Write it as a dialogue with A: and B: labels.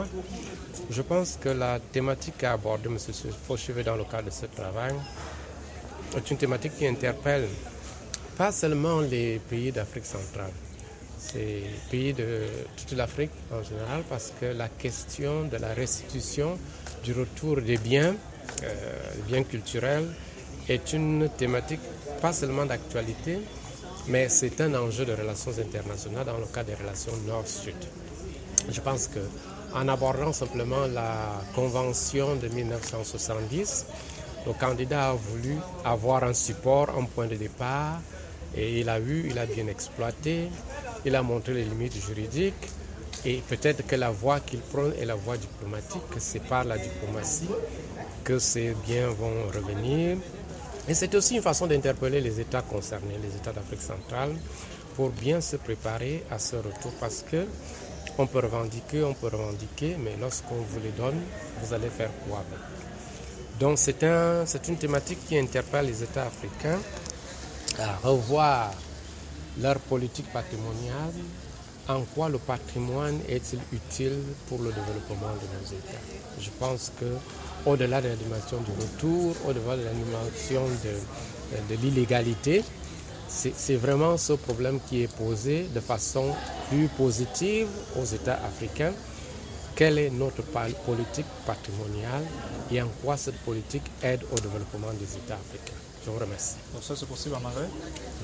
A: Je pense que la thématique qu'a abordée M. Fauchevet dans le cadre de ce travail est une thématique qui interpelle pas seulement les pays d'Afrique centrale, c'est les pays de toute l'Afrique en général, parce que la question de la restitution, du retour des biens culturels, est une thématique pas seulement d'actualité, mais c'est un enjeu de relations internationales dans le cadre des relations Nord-Sud. Je pense qu'en abordant simplement la Convention de 1970, le candidat a voulu avoir un support, un point de départ, et il a bien exploité, il a montré les limites juridiques, et peut-être que la voie qu'il prône est la voie diplomatique, que c'est par la diplomatie que ces biens vont revenir. Et c'est aussi une façon d'interpeller les États concernés, les États d'Afrique centrale, pour bien se préparer à ce retour, parce que on peut revendiquer, mais lorsqu'on vous les donne, vous allez faire quoi avec? Donc c'est une thématique qui interpelle les États africains à revoir leur politique patrimoniale. En quoi le patrimoine est-il utile pour le développement de nos États? Je pense qu'au-delà de la dimension du retour, au-delà de la dimension de l'illégalité, c'est vraiment ce problème qui est posé de façon plus positive aux États africains. Quelle est notre politique patrimoniale et en quoi cette politique aide au développement des États africains? Je vous remercie.
B: Donc ça, c'est possible en anglais?